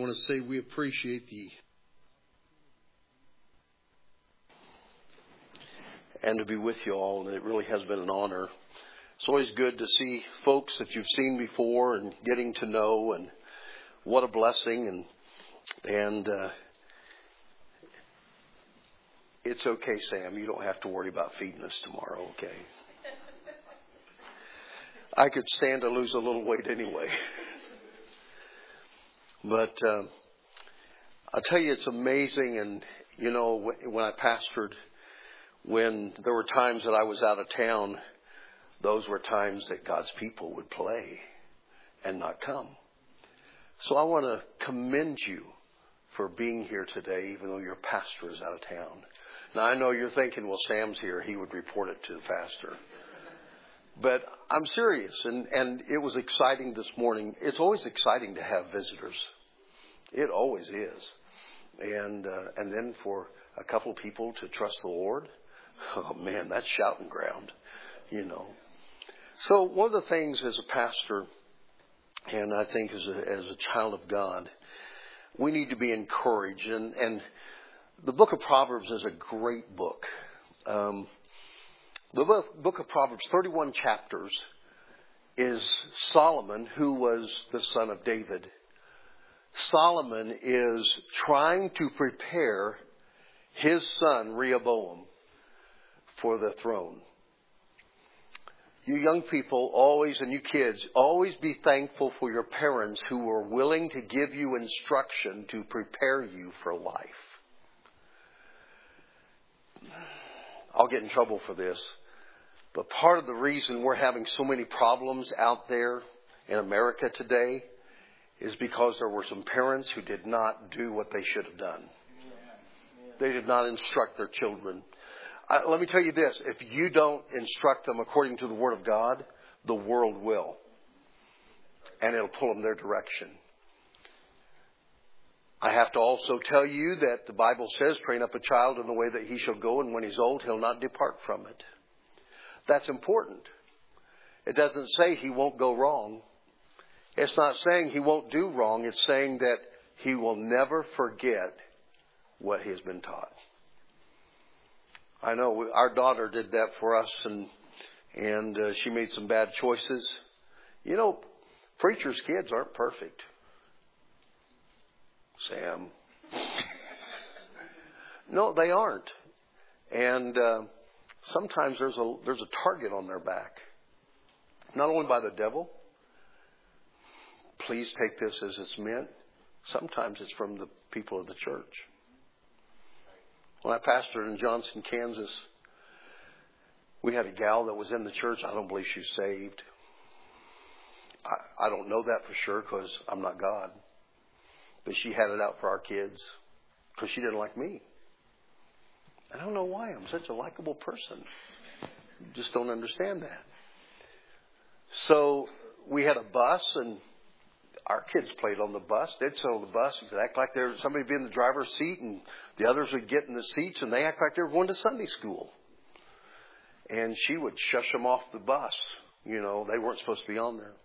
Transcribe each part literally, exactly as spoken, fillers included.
want to say we appreciate the and to be with you all, and it really has been an honor. It's always good to see folks that you've seen before and getting to know, and what a blessing. And and uh, it's okay, Sam. You don't have to worry about feeding us tomorrow, okay? I could stand to lose a little weight anyway. But uh, I'll tell you, it's amazing. And, you know, when I pastored, when there were times that I was out of town, those were times that God's people would play and not come. So I want to commend you for being here today, even though your pastor is out of town. Now, I know you're thinking, well, Sam's here. He would report it to the pastor. But I'm serious, and, and it was exciting this morning. It's always exciting to have visitors. It always is. And uh, and then for a couple of people to trust the Lord, oh, man, that's shouting ground, you know. So one of the things as a pastor, and I think as a, as a child of God, we need to be encouraged. And, and the book of Proverbs is a great book. Um The book of Proverbs, thirty-one chapters, is Solomon, who was the son of David. Solomon is trying to prepare his son, Rehoboam, for the throne. You young people always, and you kids, always be thankful for your parents who are willing to give you instruction to prepare you for life. I'll get in trouble for this. But part of the reason we're having so many problems out there in America today is because there were some parents who did not do what they should have done. They did not instruct their children. Uh, let me tell you this. If you don't instruct them according to the Word of God, the world will. And it'll pull them their direction. I have to also tell you that the Bible says, train up a child in the way that he shall go, and when he's old, he'll not depart from it. That's important. It doesn't say he won't go wrong. It's not saying he won't do wrong. It's saying that he will never forget what he has been taught. I know we, our daughter did that for us, and and uh, she made some bad choices. You know, preachers' kids aren't perfect. Sam. No, they aren't. And uh, sometimes there's a there's a target on their back. Not only by the devil. Please take this as it's meant. Sometimes it's from the people of the church. When I pastored in Johnson, Kansas, we had a gal that was in the church. I don't believe she's saved. I, I don't know that for sure because I'm not God. But she had it out for our kids because she didn't like me. I don't know why. I'm such a likable person. Just don't understand that. So we had a bus, and our kids played on the bus. They'd sit on the bus and act like there somebody would be in the driver's seat, and the others would get in the seats, and they act like they were going to Sunday school. And she would shush them off the bus. You know, they weren't supposed to be on there.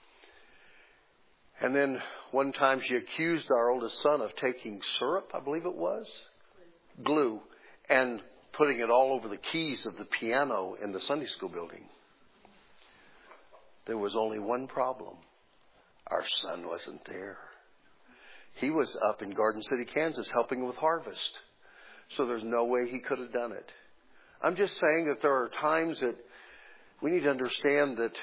And then one time she accused our oldest son of taking syrup, I believe it was, glue, and putting it all over the keys of the piano in the Sunday school building. There was only one problem. Our son wasn't there. He was up in Garden City, Kansas, helping with harvest. So there's no way he could have done it. I'm just saying that there are times that we need to understand that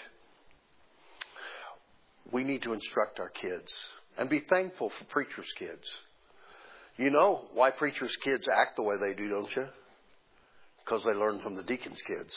we need to instruct our kids and be thankful for preachers' kids. You know why preachers' kids act the way they do, don't you? Because they learn from the deacons' kids.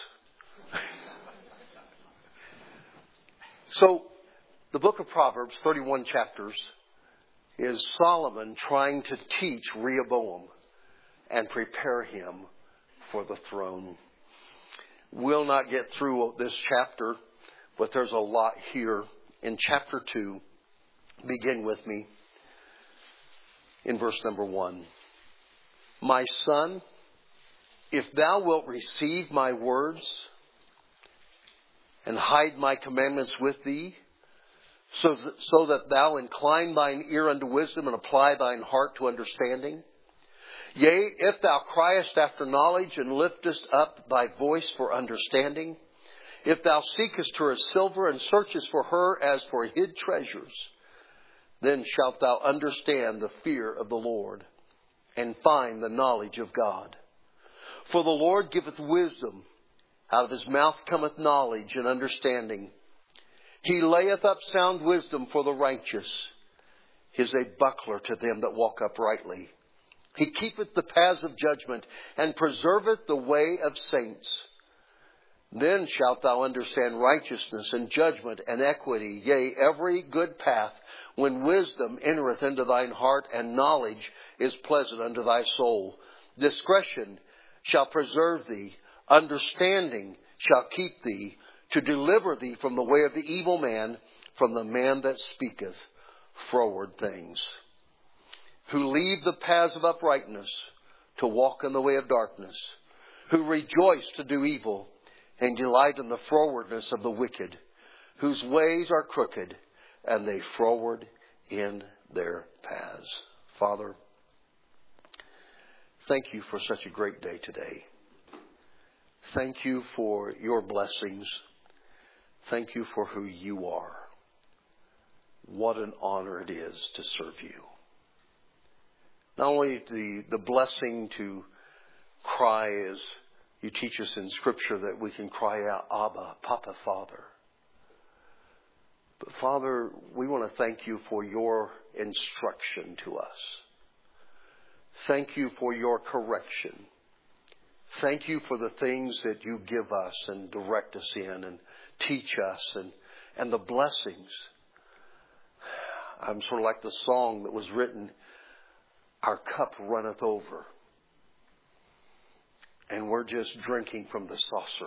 So, the book of Proverbs, thirty-one chapters, is Solomon trying to teach Rehoboam and prepare him for the throne. We'll not get through this chapter, but there's a lot here. In chapter two, begin with me in verse number one. My son, if thou wilt receive my words and hide my commandments with thee, so, so that thou incline thine ear unto wisdom and apply thine heart to understanding? Yea, if thou criest after knowledge and liftest up thy voice for understanding, if thou seekest her as silver and searchest for her as for hid treasures, then shalt thou understand the fear of the Lord and find the knowledge of God. For the Lord giveth wisdom. Out of his mouth cometh knowledge and understanding. He layeth up sound wisdom for the righteous. He is a buckler to them that walk uprightly. He keepeth the paths of judgment and preserveth the way of saints. Then shalt thou understand righteousness and judgment and equity, yea, every good path, when wisdom entereth into thine heart and knowledge is pleasant unto thy soul. Discretion shall preserve thee, understanding shall keep thee, to deliver thee from the way of the evil man, from the man that speaketh froward things. Who leave the paths of uprightness to walk in the way of darkness. Who rejoice to do evil and delight in the frowardness of the wicked. Whose ways are crooked and they froward in their paths. Father, thank you for such a great day today. Thank you for your blessings. Thank you for who you are. What an honor it is to serve you. Not only the, the blessing to cry as you teach us in Scripture that we can cry out, Abba, Papa, Father. But Father, we want to thank you for your instruction to us. Thank you for your correction. Thank you for the things that you give us and direct us in and teach us and, and the blessings. I'm sort of like the song that was written, our cup runneth over. And we're just drinking from the saucer.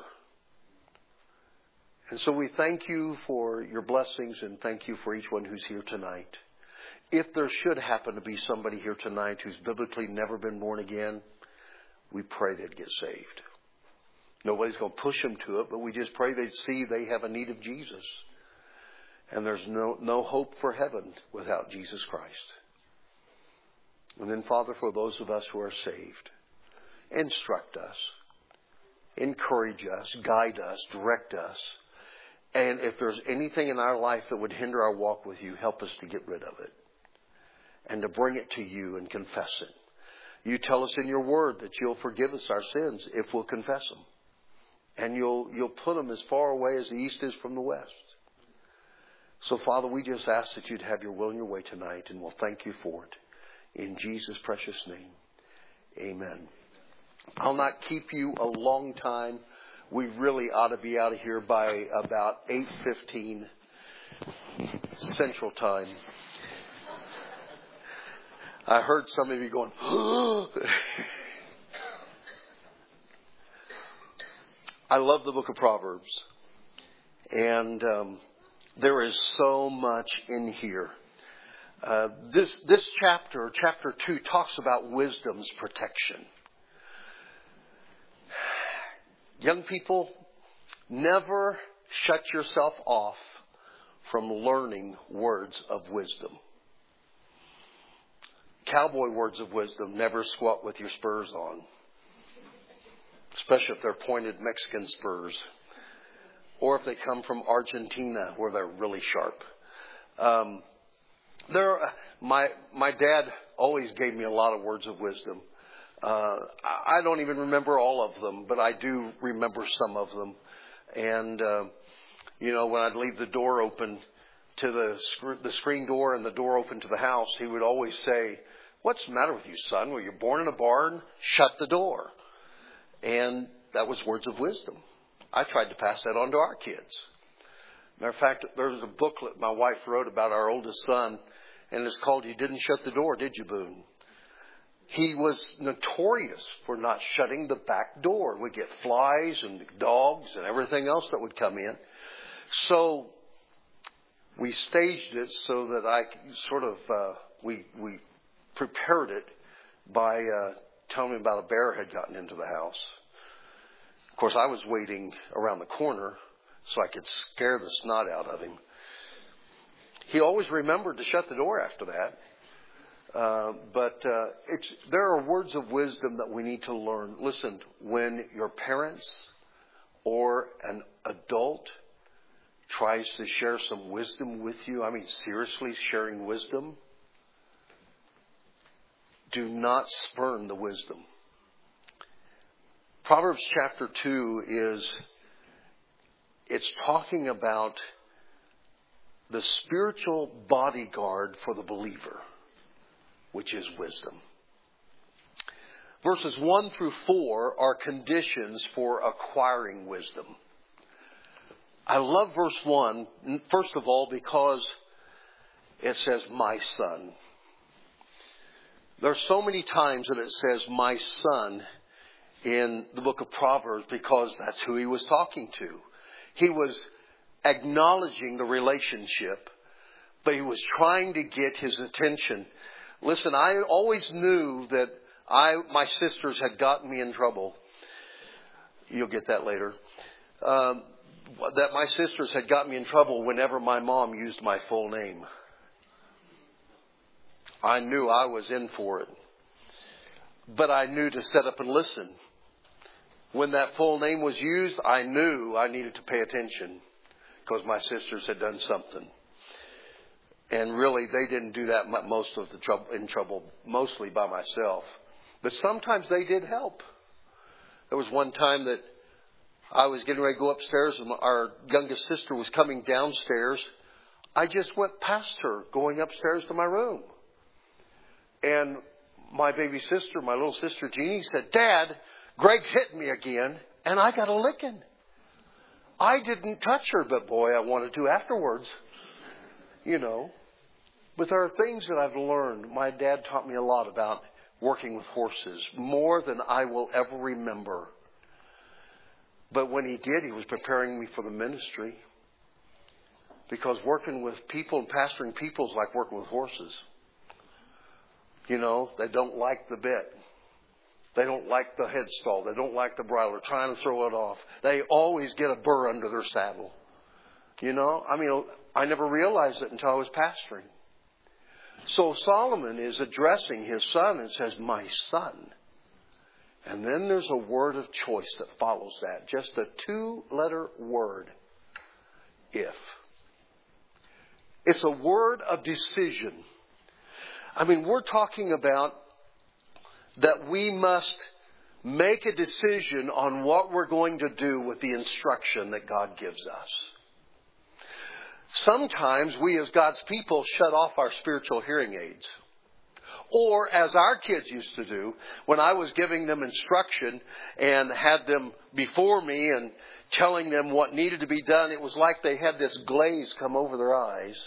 And so we thank you for your blessings and thank you for each one who's here tonight. If there should happen to be somebody here tonight who's biblically never been born again, we pray they'd get saved. Nobody's going to push them to it, but we just pray they'd see they have a need of Jesus. And there's no, no hope for heaven without Jesus Christ. And then, Father, for those of us who are saved, instruct us, encourage us, guide us, direct us. And if there's anything in our life that would hinder our walk with you, help us to get rid of it. And to bring it to you and confess it. You tell us in your word that you'll forgive us our sins if we'll confess them. And you'll, you'll put them as far away as the east is from the west. So, Father, we just ask that you'd have your will and your way tonight, and we'll thank you for it. In Jesus' precious name, amen. I'll not keep you a long time. We really ought to be out of here by about eight fifteen Central Time. I heard some of you going, I love the book of Proverbs. And um, there is so much in here. Uh, this, this chapter, chapter two, talks about wisdom's protection. Young people, never shut yourself off from learning words of wisdom. Cowboy words of wisdom, never squat with your spurs on. Especially if they're pointed Mexican spurs. Or if they come from Argentina where they're really sharp. Um, there, my, my dad always gave me a lot of words of wisdom. Uh, I don't even remember all of them, but I do remember some of them. And, uh, you know, when I'd leave the door open to the, sc- the screen door and the door open to the house, he would always say, "What's the matter with you, son? Were you born in a barn? Shut the door." And that was words of wisdom. I tried to pass that on to our kids. Matter of fact, there's a booklet my wife wrote about our oldest son, and it's called "You Didn't Shut the Door, Did You, Boone?" He was notorious for not shutting the back door. We'd get flies and dogs and everything else that would come in. So we staged it so that I sort of, uh, we we prepared it by uh, telling me about a bear had gotten into the house. Of course, I was waiting around the corner so I could scare the snot out of him. He always remembered to shut the door after that. Uh, but uh, it's, there are words of wisdom that we need to learn. Listen, when your parents or an adult tries to share some wisdom with you, I mean seriously sharing wisdom, do not spurn the wisdom. Proverbs chapter two is, it's talking about the spiritual bodyguard for the believer, which is wisdom. Verses one through four are conditions for acquiring wisdom. I love verse one, first of all, because it says, my son. There's so many times that it says, my son, in the book of Proverbs, because that's who he was talking to. He was acknowledging the relationship, but he was trying to get his attention. Listen, I always knew that I, my sisters had gotten me in trouble. You'll get that later. Um, that my sisters had got me in trouble whenever my mom used my full name. I knew I was in for it. But I knew to sit up and listen. When that full name was used, I knew I needed to pay attention because my sisters had done something. And really, they didn't do that most of the trouble, in trouble, mostly by myself. But sometimes they did help. There was one time that I was getting ready to go upstairs and our youngest sister was coming downstairs. I just went past her going upstairs to my room. And my baby sister, my little sister Jeannie, said, Dad, Greg's hitting me again, and I got a licking. I didn't touch her, but boy, I wanted to afterwards. You know, but there are things that I've learned. My dad taught me a lot about working with horses, more than I will ever remember. But when he did, he was preparing me for the ministry. Because working with people and pastoring people is like working with horses. You know, they don't like the bit. They don't like the headstall. They don't like the bridle. They're trying to throw it off. They always get a burr under their saddle. You know, I mean, I never realized it until I was pastoring. So Solomon is addressing his son and says, my son. And then there's a word of choice that follows that. Just a two-letter word. If. It's a word of decision. I mean, we're talking about that we must make a decision on what we're going to do with the instruction that God gives us. Sometimes we as God's people shut off our spiritual hearing aids. Or as our kids used to do, when I was giving them instruction and had them before me and telling them what needed to be done, it was like they had this glaze come over their eyes.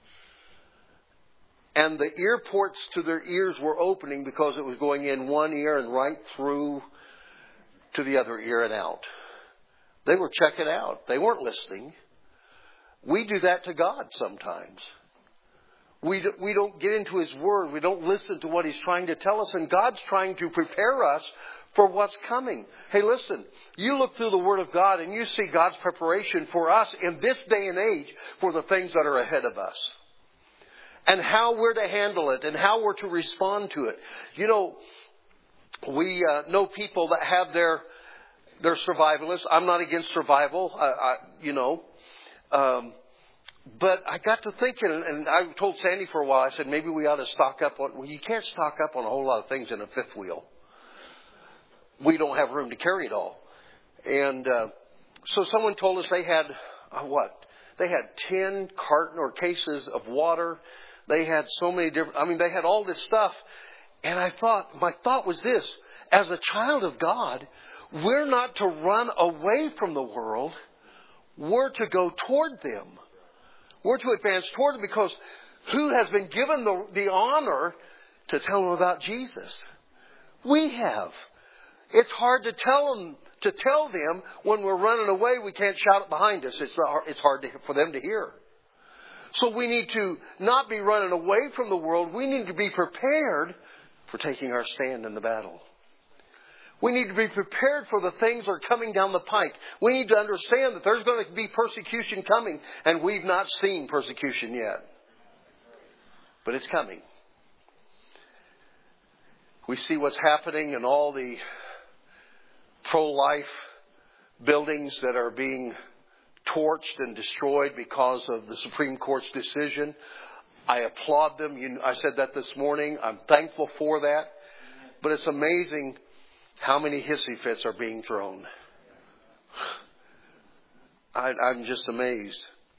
And the ear ports to their ears were opening because it was going in one ear and right through to the other ear and out. They were checking out. They weren't listening. We do that to God sometimes. We, do, we don't get into His Word. We don't listen to what He's trying to tell us. And God's trying to prepare us for what's coming. Hey, listen, you look through the Word of God and you see God's preparation for us in this day and age for the things that are ahead of us. And how we're to handle it and how we're to respond to it. You know, we uh, know people that have their their survivalists. I'm not against survival, I, I, you know. Um, but I got to thinking, and I told Sandy for a while, I said, maybe we ought to stock up on, well, you can't stock up on a whole lot of things in a fifth wheel. We don't have room to carry it all. And uh, so someone told us they had, uh, what? They had ten carton or cases of water. They had so many different, I mean, they had all this stuff. And I thought, my thought was this, as a child of God, we're not to run away from the world. We're to go toward them. We're to advance toward them because who has been given the, the honor to tell them about Jesus? We have. It's hard to tell them, to tell them when we're running away, we can't shout it behind us. It's, it's hard to, for them to hear. So we need to not be running away from the world. We need to be prepared for taking our stand in the battle. We need to be prepared for the things that are coming down the pike. We need to understand that there's going to be persecution coming, and we've not seen persecution yet. But it's coming. We see what's happening in all the pro-life buildings that are being torched and destroyed because of the Supreme Court's decision. I applaud them. You, I said that this morning. I'm thankful for that. But it's amazing how many hissy fits are being thrown. I, I'm just amazed.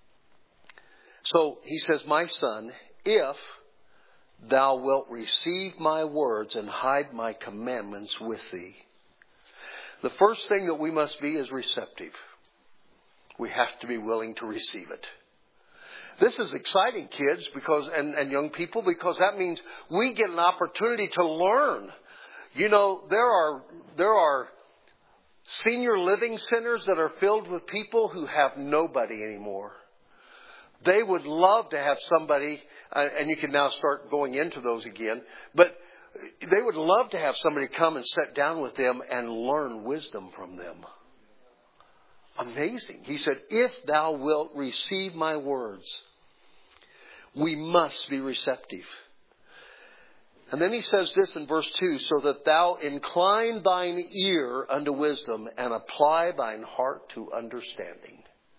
So he says, my son, if thou wilt receive my words and hide my commandments with thee. The first thing that we must be is receptive. We have to be willing to receive it. This is exciting, kids, because and, and young people, because that means we get an opportunity to learn. You know, there are there are senior living centers that are filled with people who have nobody anymore. They would love to have somebody, uh, and you can now start going into those again, but they would love to have somebody come and sit down with them and learn wisdom from them. Amazing. He said, if thou wilt receive my words, we must be receptive. And then he says this in verse two, so that thou incline thine ear unto wisdom and apply thine heart to understanding.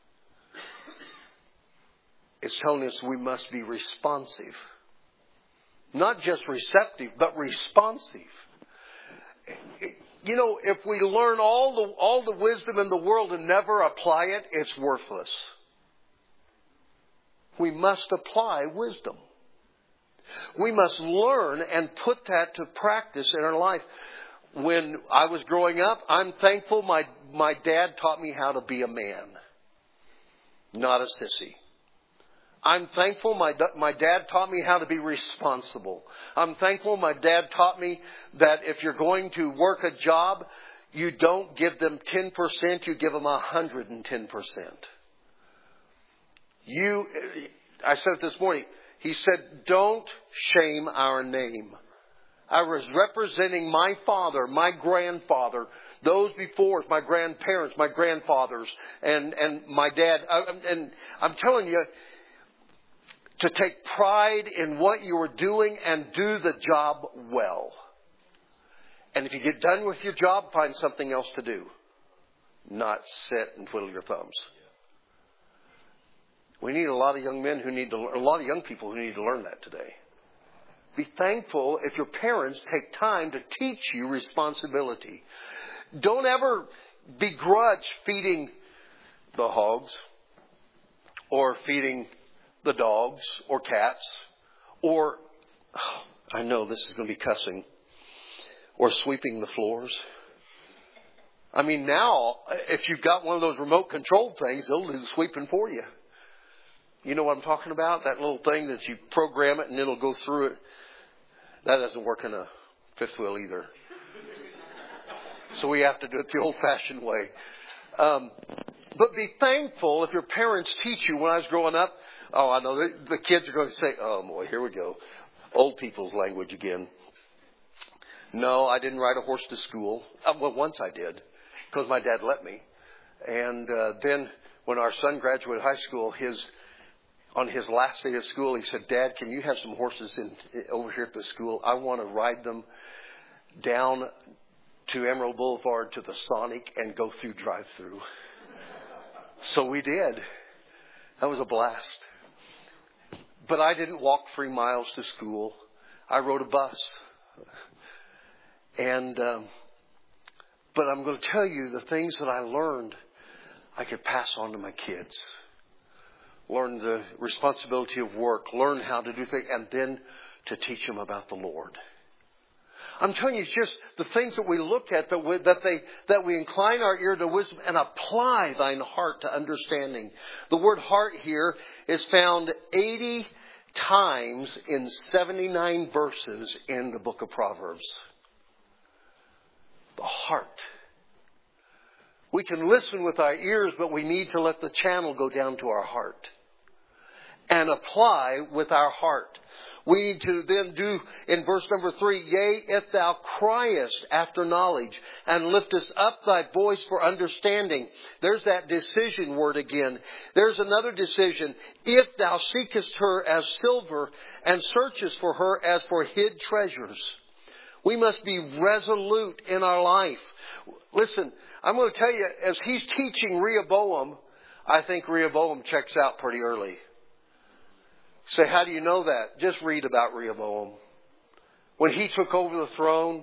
It's telling us we must be responsive. Not just receptive, but responsive. You know, if we learn all the all the wisdom in the world and never apply it, it's worthless. We must apply wisdom. We must learn and put that to practice in our life. When I was growing up, I'm thankful my, my dad taught me how to be a man, not a sissy. I'm thankful my my dad taught me how to be responsible. I'm thankful my dad taught me that if you're going to work a job, you don't give them ten percent, you give them one hundred ten percent. You, I said it this morning, he said, don't shame our name. I was representing my father, my grandfather, those before, my grandparents, my grandfathers, and, and my dad. And I'm telling you, to take pride in what you are doing and do the job well. And if you get done with your job, find something else to do. Not sit and twiddle your thumbs. We need a lot of young men who need to, a lot of young people who need to learn that today. Be thankful if your parents take time to teach you responsibility. Don't ever begrudge feeding the hogs or feeding the dogs or cats or, oh, I know this is going to be cussing, or sweeping the floors. I mean, now, if you've got one of those remote controlled things, it'll do the sweeping for you. You know what I'm talking about? That little thing that you program it and it'll go through it. That doesn't work in a fifth wheel either. So we have to do it the old-fashioned way. Um, but be thankful if your parents teach you. When I was growing up, oh, I know the, the kids are going to say, oh boy, here we go. Old people's language again. No, I didn't ride a horse to school. Uh, well, once I did, because my dad let me. And uh, then when our son graduated high school, his on his last day of school, he said, Dad, can you have some horses in, over here at the school? I want to ride them down to Emerald Boulevard to the Sonic and go through drive-through. So we did. That was a blast. But I didn't walk three miles to school. I rode a bus. And, um, but I'm going to tell you the things that I learned, I could pass on to my kids. Learn the responsibility of work. Learn how to do things. And then to teach them about the Lord. I'm telling you, it's just the things that we look at, that we, that they that we incline our ear to wisdom and apply thine heart to understanding. The word heart here is found eighty times in seventy-nine verses in the book of Proverbs. The heart. We can listen with our ears, but we need to let the channel go down to our heart. And apply with our heart. We need to then do in verse number three, yea, if thou criest after knowledge and liftest up thy voice for understanding. There's that decision word again. There's another decision. If thou seekest her as silver and searchest for her as for hid treasures. We must be resolute in our life. Listen, I'm going to tell you, as he's teaching Rehoboam, I think Rehoboam checks out pretty early. Say, how do you know that? Just read about Rehoboam. When he took over the throne,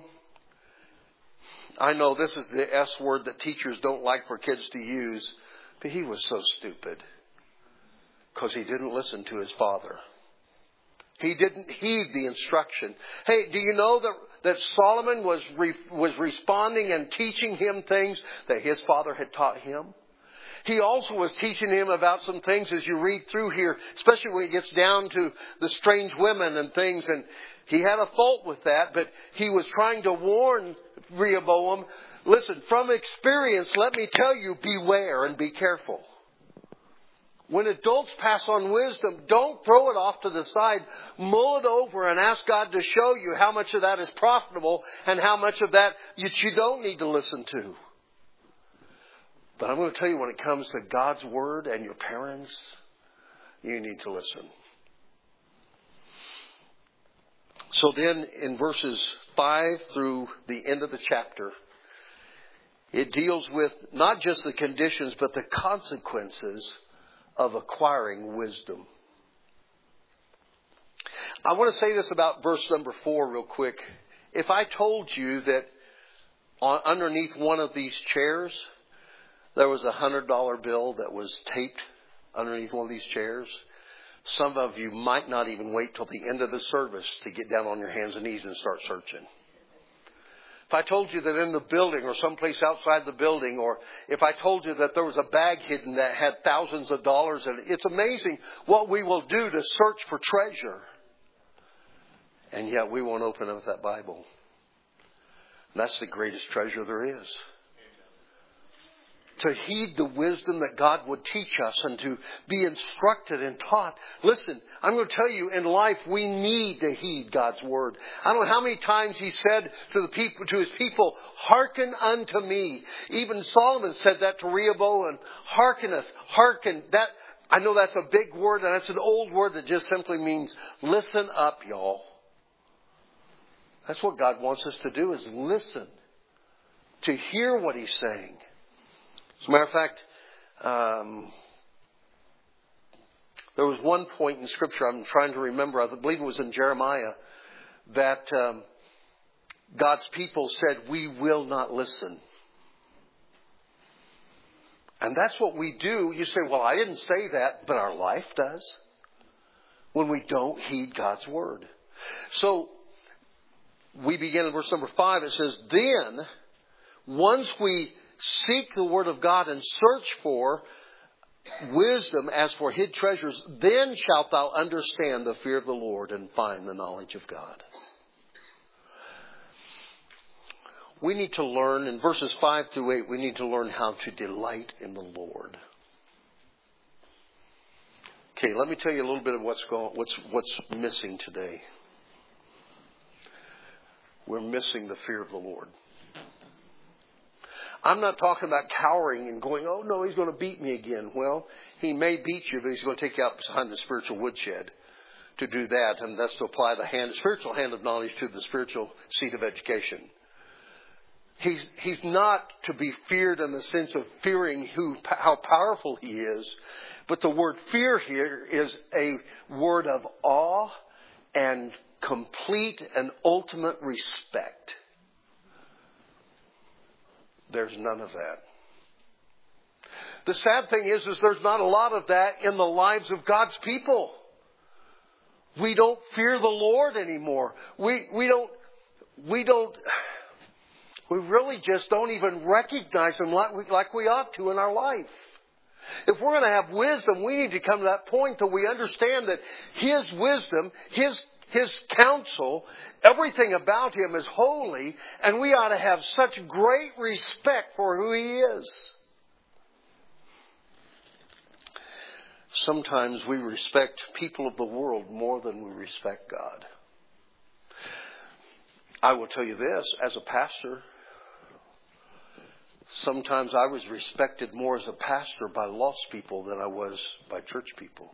I know this is the S word that teachers don't like for kids to use, but he was so stupid because he didn't listen to his father. He didn't heed the instruction. Hey, do you know that, that Solomon was re, was responding and teaching him things that his father had taught him? He also was teaching him about some things as you read through here, especially when it gets down to the strange women and things. And he had a fault with that, but he was trying to warn Rehoboam, listen, from experience, let me tell you, beware and be careful. When adults pass on wisdom, don't throw it off to the side. Mull it over and ask God to show you how much of that is profitable and how much of that you don't need to listen to. But I'm going to tell you, when it comes to God's Word and your parents, you need to listen. So then in verses five through the end of the chapter, it deals with not just the conditions, but the consequences of acquiring wisdom. I want to say this about verse number four real quick. If I told you that on, underneath one of these chairs, there was a hundred dollar bill that was taped underneath one of these chairs, some of you might not even wait till the end of the service to get down on your hands and knees and start searching. If I told you that in the building or someplace outside the building, or if I told you that there was a bag hidden that had thousands of dollars in it, it's amazing what we will do to search for treasure. And yet we won't open up that Bible. And that's the greatest treasure there is. To heed the wisdom that God would teach us and to be instructed and taught. Listen, I'm going to tell you, in life we need to heed God's Word. I don't know how many times He said to the people, to His people, hearken unto me. Even Solomon said that to Rehoboam, hearkeneth, hearken. That, I know that's a big word, and that's an old word that just simply means listen up, y'all. That's what God wants us to do, is listen. To hear what He's saying. As a matter of fact, um, there was one point in Scripture, I'm trying to remember, I believe it was in Jeremiah, that um, God's people said, we will not listen. And that's what we do. You say, well, I didn't say that, but our life does. When we don't heed God's Word. So, we begin in verse number five. It says, then, once we seek the Word of God and search for wisdom as for hid treasures, then shalt thou understand the fear of the Lord and find the knowledge of God. We need to learn, in verses five through eight, we need to learn how to delight in the Lord. Okay, let me tell you a little bit of what's going, what's what's missing today. We're missing the fear of the Lord. I'm not talking about cowering and going, oh no, He's going to beat me again. Well, He may beat you, but He's going to take you out behind the spiritual woodshed to do that. And that's to apply the hand, spiritual hand of knowledge to the spiritual seat of education. He's, he's not to be feared in the sense of fearing who, how powerful He is. But the word fear here is a word of awe and complete and ultimate respect. There's none of that. The sad thing is, is there's not a lot of that in the lives of God's people. We don't fear the Lord anymore. We, we don't, we don't, we really just don't even recognize Him like we, like we ought to in our life. If we're going to have wisdom, we need to come to that point that we understand that His wisdom, His His counsel, everything about Him is holy, and we ought to have such great respect for who He is. sometimes we respect people of the world more than we respect God. I will tell you this, as a pastor, sometimes I was respected more as a pastor by lost people than I was by church people.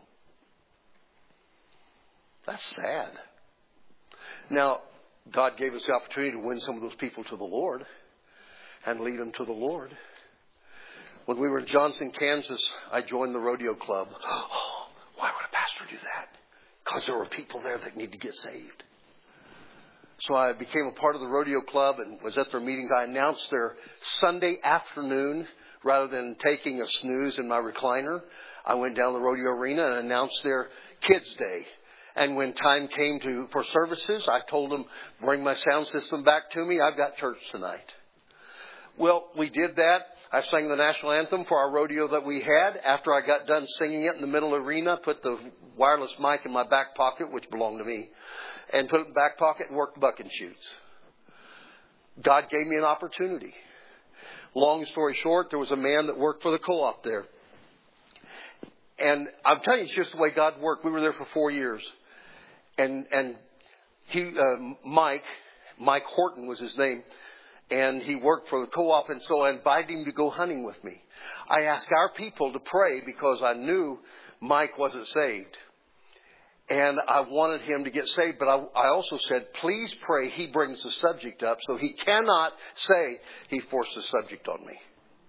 That's sad. Now, God gave us the opportunity to win some of those people to the Lord and lead them to the Lord. When we were in Johnson, Kansas, I joined the rodeo club. Oh, why would a pastor do that? Because there were people there that need to get saved. So I became a part of the rodeo club and was at their meetings. I announced their Sunday afternoon rather than taking a snooze in my recliner. I went down the rodeo arena and announced their kids' day. And when time came to for services, I told them, bring my sound system back to me. I've got church tonight. Well, we did that. I sang the national anthem for our rodeo that we had. After I got done singing it in the middle arena, put the wireless mic in my back pocket, which belonged to me, and put it in the back pocket and worked buck and shoots. God gave me an opportunity. Long story short, there was a man that worked for the co-op there. And I'm telling you, it's just the way God worked. We were there for four years. And and he, uh, Mike, Mike Horton was his name. And he worked for the co-op. And so I invited him to go hunting with me. I asked our people to pray because I knew Mike wasn't saved. And I wanted him to get saved. But I, I also said, please pray he brings the subject up so he cannot say he forced the subject on me.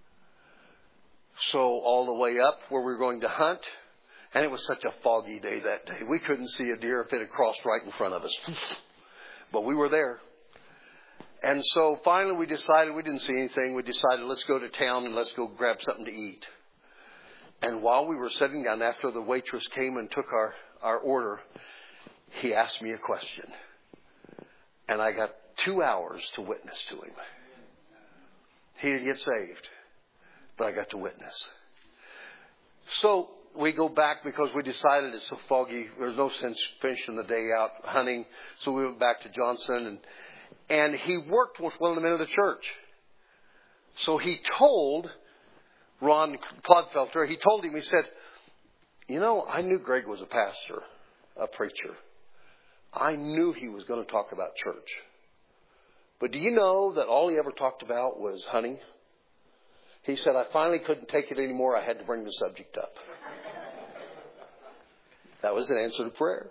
So all the way up where we were going to hunt. And it was such a foggy day that day. We couldn't see a deer if it had crossed right in front of us. But we were there. And so finally we decided, we didn't see anything. We decided, let's go to town and let's go grab something to eat. And while we were sitting down, after the waitress came and took our, our order, he asked me a question. And I got two hours to witness to him. He didn't get saved, but I got to witness. So we go back because we decided it's so foggy. There's no sense finishing the day out hunting. So we went back to Johnson, and and he worked with one of the men of the church. So he told Ron Clodfelter, he told him, he said, you know, I knew Greg was a pastor, a preacher. I knew he was going to talk about church. But do you know that all he ever talked about was hunting? He said, I finally couldn't take it anymore. I had to bring the subject up. That was an answer to prayer.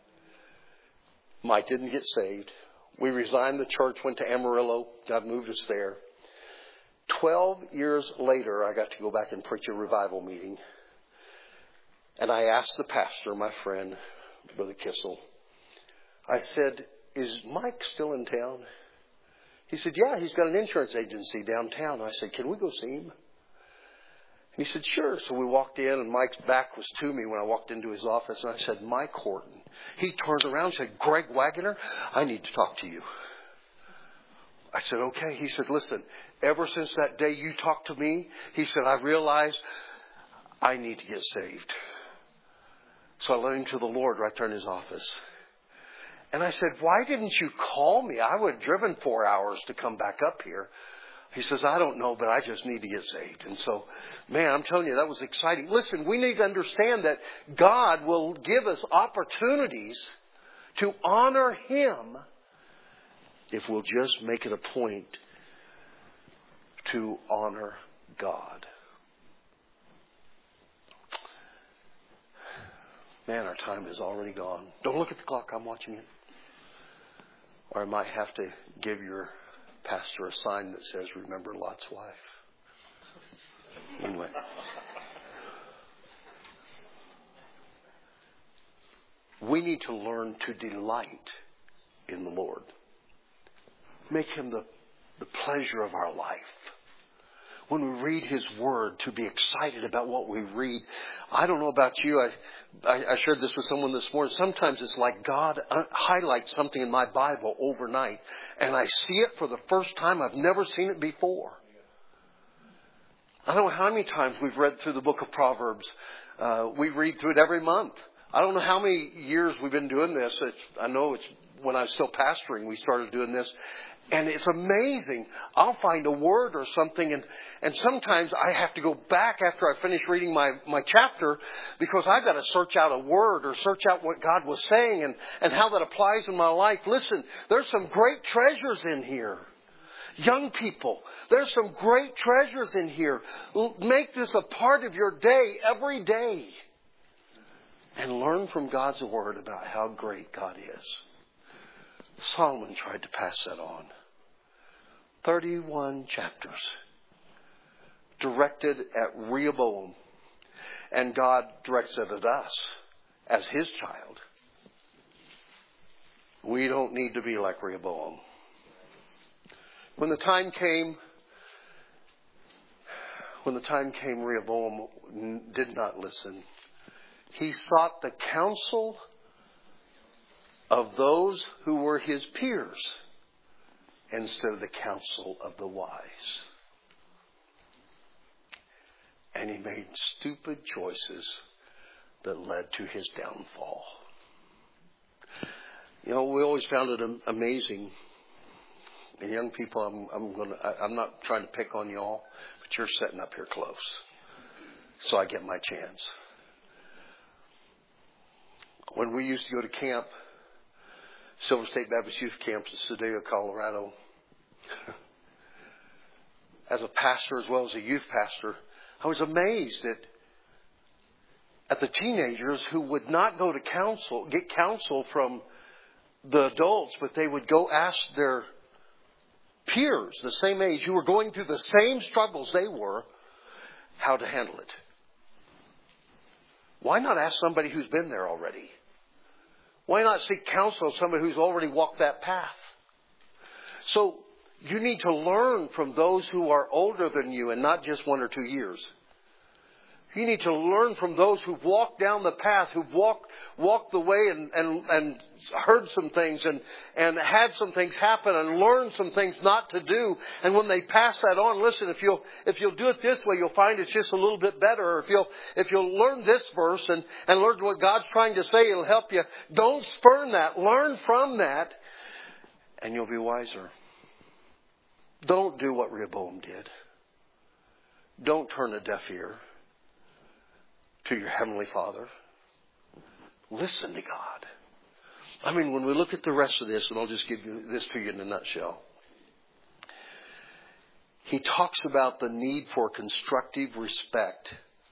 Mike didn't get saved. We resigned the church, went to Amarillo. God moved us there. Twelve years later, I got to go back and preach a revival meeting. And I asked the pastor, my friend, Brother Kissel, I said, is Mike still in town? He said, yeah, he's got an insurance agency downtown. I said, can we go see him? And he said, sure. So we walked in, and Mike's back was to me when I walked into his office. And I said, Mike Horton. He turned around and said, Greg Wagoner, I need to talk to you. I said, okay. He said, listen, ever since that day you talked to me, he said, I realized I need to get saved. So I led him to the Lord right there in his office. And I said, why didn't you call me? I would have driven four hours to come back up here. He says, I don't know, but I just need to get saved. And so, man, I'm telling you, that was exciting. Listen, we need to understand that God will give us opportunities to honor Him if we'll just make it a point to honor God. Man, our time is already gone. Don't look at the clock. I'm watching it. Or I might have to give your pastor a sign that says, remember Lot's wife. Anyway. We need to learn to delight in the Lord. Make Him the, the pleasure of our life. When we read His Word, to be excited about what we read. I don't know about you. I, I, I shared this with someone this morning. Sometimes it's like God highlights something in my Bible overnight, and I see it for the first time. I've never seen it before. I don't know how many times we've read through the book of Proverbs. Uh, we read through it every month. I don't know how many years we've been doing this. It's, I know it's when I was still pastoring, we started doing this. And it's amazing. I'll find a word or something, and, and sometimes I have to go back after I finish reading my, my chapter because I've got to search out a word or search out what God was saying and, and how that applies in my life. Listen, there's some great treasures in here. Young people, there's some great treasures in here. Make this a part of your day every day. And learn from God's Word about how great God is. Solomon tried to pass that on. thirty-one chapters directed at Rehoboam. And God directs it at us as His child. We don't need to be like Rehoboam. When the time came, when the time came, Rehoboam did not listen. He sought the counsel of those who were his peers instead of the counsel of the wise. And he made stupid choices that led to his downfall. You know, we always found it amazing. And young people, I'm, I'm going to, I'm not trying to pick on y'all, but you're sitting up here close. So I get my chance. When we used to go to camp, Silver State Baptist Youth Camp in Sedalia, Colorado, as a pastor as well as a youth pastor, I was amazed at, at the teenagers who would not go to counsel, get counsel from the adults, but they would go ask their peers, the same age, who were going through the same struggles they were, how to handle it. Why not ask somebody who's been there already? Why not seek counsel of somebody who's already walked that path? So you need to learn from those who are older than you and not just one or two years. You need to learn from those who've walked down the path, who've walked walked the way and, and, and heard some things and, and had some things happen and learned some things not to do. And when they pass that on, listen, if you'll if you'll do it this way, you'll find it's just a little bit better. Or if you'll if you'll learn this verse and, and learn what God's trying to say, it'll help you. Don't spurn that. Learn from that, and you'll be wiser. Don't do what Rehoboam did. Don't turn a deaf ear to your Heavenly Father. Listen to God. I mean, when we look at the rest of this, and I'll just give you this to you in a nutshell. He talks about the need for constructive respect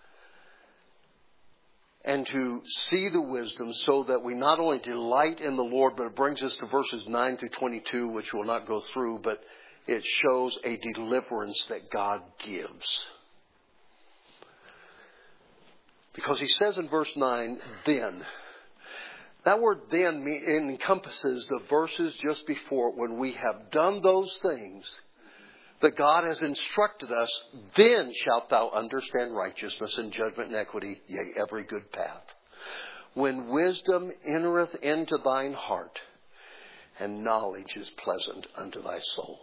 and to see the wisdom so that we not only delight in the Lord, but it brings us to verses nine through twenty-two, which we'll not go through, but it shows a deliverance that God gives. Because he says in verse nine, then. That word then encompasses the verses just before, when we have done those things that God has instructed us, then shalt thou understand righteousness and judgment and equity, yea, every good path. When wisdom entereth into thine heart, and knowledge is pleasant unto thy soul.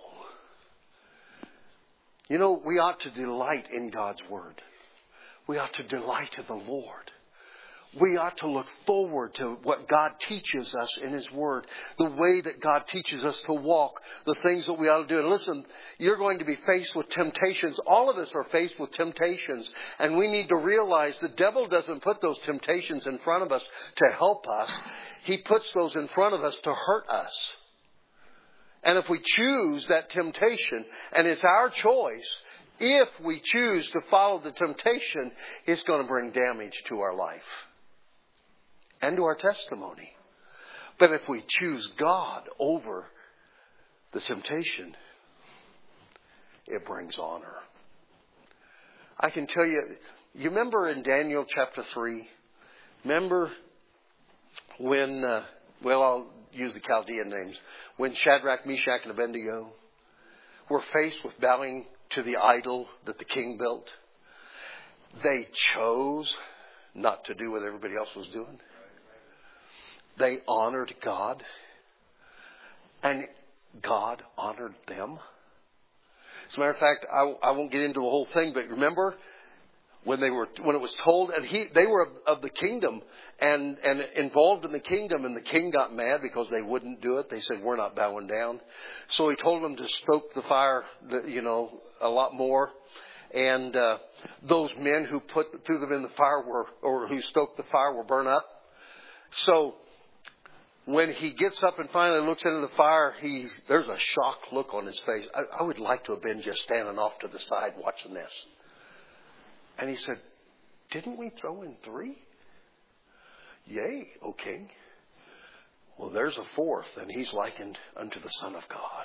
You know, we ought to delight in God's Word. We ought to delight in the Lord. We ought to look forward to what God teaches us in His Word. The way that God teaches us to walk. The things that we ought to do. And listen, you're going to be faced with temptations. All of us are faced with temptations. And we need to realize the devil doesn't put those temptations in front of us to help us. He puts those in front of us to hurt us. And if we choose that temptation, and it's our choice, if we choose to follow the temptation, it's going to bring damage to our life and to our testimony. But if we choose God over the temptation, it brings honor. I can tell you, you remember in Daniel chapter three, remember when, uh, well, I'll use the Chaldean names, when Shadrach, Meshach, and Abednego were faced with bowing to the idol that the king built. They chose not to do what everybody else was doing. They honored God. And God honored them. As a matter of fact, I, I won't get into the whole thing, but remember, when they were, when it was told, and he, they were of, of the kingdom and, and involved in the kingdom, and the king got mad because they wouldn't do it. They said, we're not bowing down. So he told them to stoke the fire, you know, a lot more. And, uh, those men who put, threw them in the fire were, or who stoked the fire were burned up. So when he gets up and finally looks into the fire, he's, there's a shocked look on his face. I, I would like to have been just standing off to the side watching this. And he said, didn't we throw in three? Yea, O king. Well, there's a fourth, and he's likened unto the Son of God.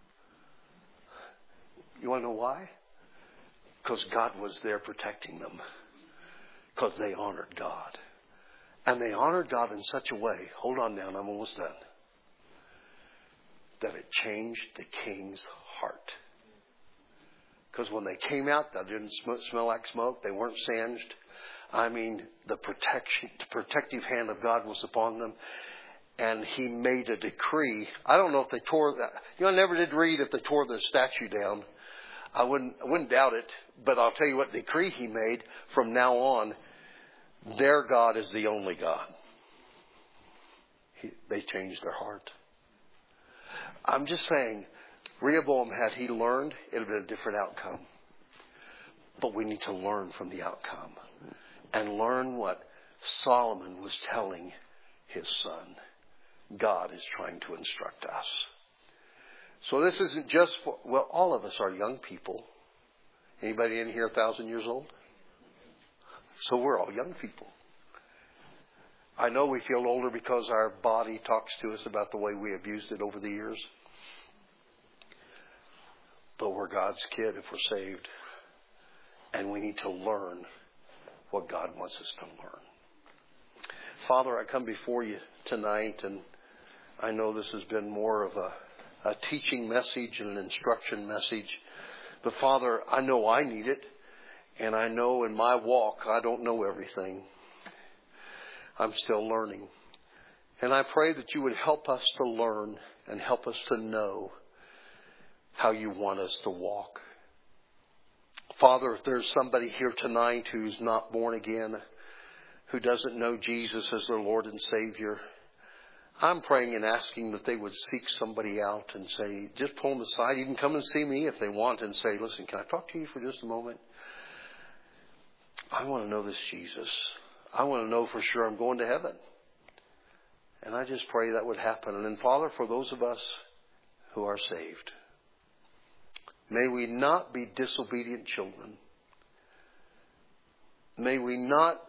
You want to know why? Because God was there protecting them. Because they honored God. And they honored God in such a way, hold on now, I'm almost done, that it changed the king's heart. Because when they came out, they didn't smell like smoke. They weren't singed. I mean, the protection, the protective hand of God was upon them. And he made a decree. I don't know if they tore that. You know, I never did read if they tore the statue down. I wouldn't, I wouldn't doubt it. But I'll tell you what decree he made from now on. Their God is the only God. He, they changed their heart. I'm just saying, Rehoboam, had he learned, it would have been a different outcome. But we need to learn from the outcome. And learn what Solomon was telling his son. God is trying to instruct us. So this isn't just for, well, all of us are young people. Anybody in here a thousand years old? So we're all young people. I know we feel older because our body talks to us about the way we have used it over the years. But we're God's kid if we're saved. And we need to learn what God wants us to learn. Father, I come before you tonight, and I know this has been more of a, a teaching message and an instruction message. But Father, I know I need it. And I know in my walk, I don't know everything. I'm still learning. And I pray that you would help us to learn and help us to know how you want us to walk. Father, if there's somebody here tonight who's not born again, who doesn't know Jesus as their Lord and Savior, I'm praying and asking that they would seek somebody out and say, just pull them aside, even come and see me if they want, and say, listen, can I talk to you for just a moment? I want to know this Jesus. I want to know for sure I'm going to heaven. And I just pray that would happen. And then, Father, for those of us who are saved, may we not be disobedient children. May we not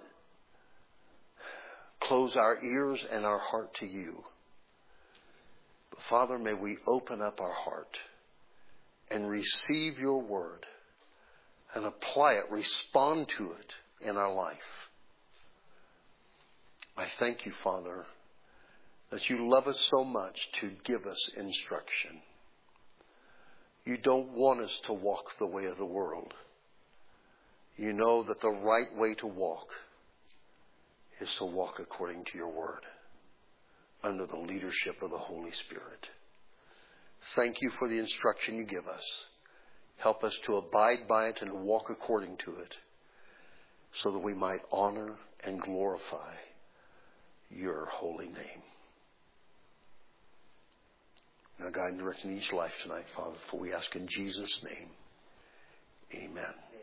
close our ears and our heart to you. But Father, may we open up our heart and receive your word and apply it, respond to it in our life. I thank you, Father, that you love us so much to give us instruction. You don't want us to walk the way of the world. You know that the right way to walk is to walk according to your word, under the leadership of the Holy Spirit. Thank you for the instruction you give us. Help us to abide by it and walk according to it, so that we might honor and glorify your holy name. Now guide and direct in each life tonight, Father, for we ask in Jesus' name. Amen.